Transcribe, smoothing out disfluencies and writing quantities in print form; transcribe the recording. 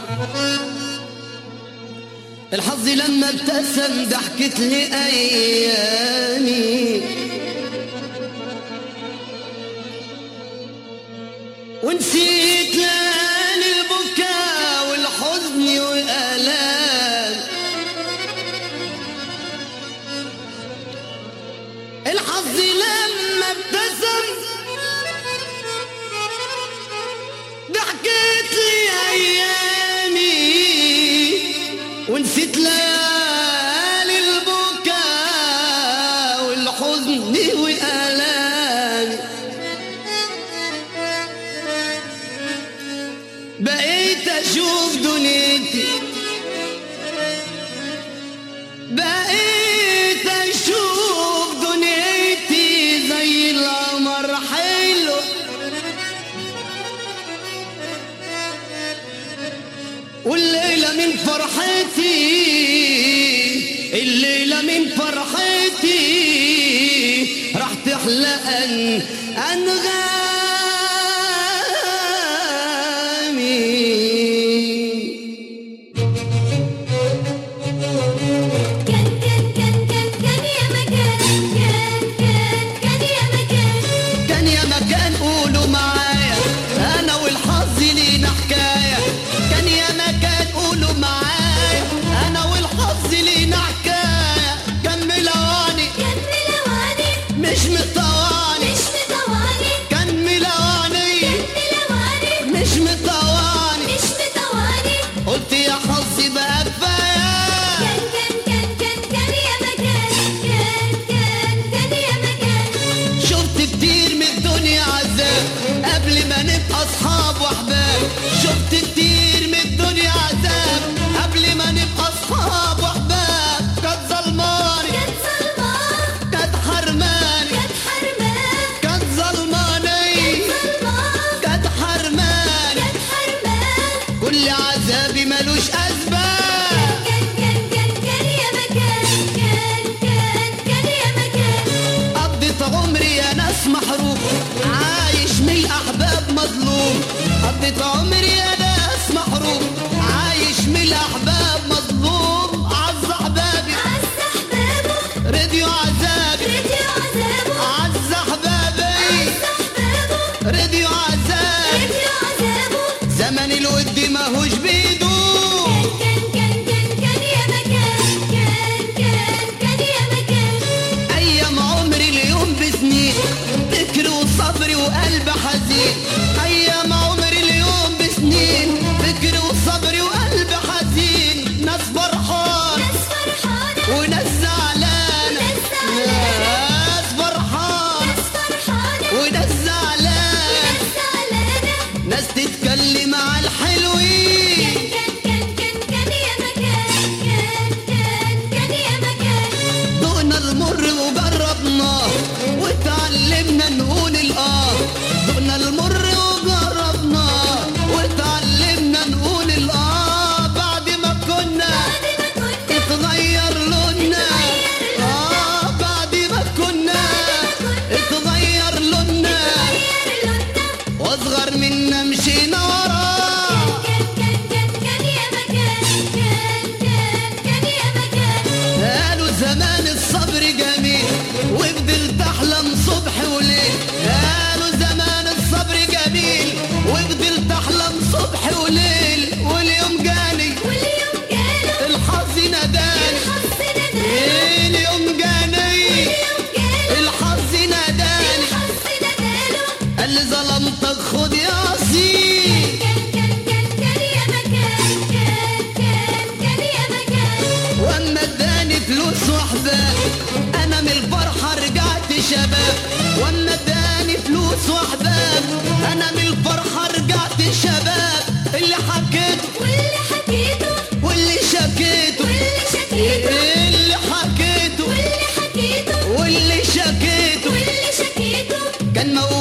الحظ لما ابتسم ضحكت لي ايامي ونسيت ليالي البكاء والحزن والآلام. الحظ لما ابتسم ضحكت لي ايامي ونسيت ليالي البكاء والحزن والآلام. بقيت اشوف دنيتي بقيت اشوف دنيتي زي القمر حلو والليلة من فرحتي الليلة من فرحتي راح تحلى أنغامي. كان يا مكان قولوا معايا أنا والحظ لينا حكاية. كان يا مكان قولوا معايا أنا والحظ لينا حكاية. كان ملواني مش مطواني كان ملواني مش مطواني قلت يا حظي بقى كفاية. شفت كتير من الدنيا عذاب قبل ما نبقى اصحاب واحباب. شفت كتير من الدنيا عذاب قبل ما نبقى اصحاب واحباب. كانت ظلماني كانت حرماني كانت ظلماني كانت حرماني كل عذابي ملوش اسباب. قضيت عمري يا ناس محروم عايش من الأحباب مظلوم. قضيت عمري يا ناس محروم عايش من الأحباب مظلوم. عز أحبابي رضيوا عذابي عز أحبابي رضيوا عذابي. زمن الود ماهوش بيدوم. أيام عمري اليوم بسنين فكر وصبري وقلب حزين. أيام عمري اليوم بسنين فكر وصبري وقلب حزين. ناس فرحانة وناس زعلانة ناس فرحانة وناس زعلانة ناس تتكلم على الحلوين. دقنا المر وجربناه وتعلمنا نقول الآه. دقنا المر وجربناه وتعلمنا نقول الآه. بعد ما كنا اتغير لوننا بعد ما كنا اتغير لوننا واصغر منا مشينا وراه. قالوا زمان الصبر جميل وفضلت احلم صبح وليل. قالوا زمان الصبر جميل وفضلت احلم صبح وليل. واليوم جاني الحظ ناداني اليوم جاني الحظ ناداني قال لي ظلمتك خد يا اصيل. واما اداني فلوس واحباب انا من الفرحه رجعت شباب. واما اداني فلوس واحباب انا من الفرحه رجعت شباب. اللي حكيته واللي شكيته اللي حكيته واللي شكيته كان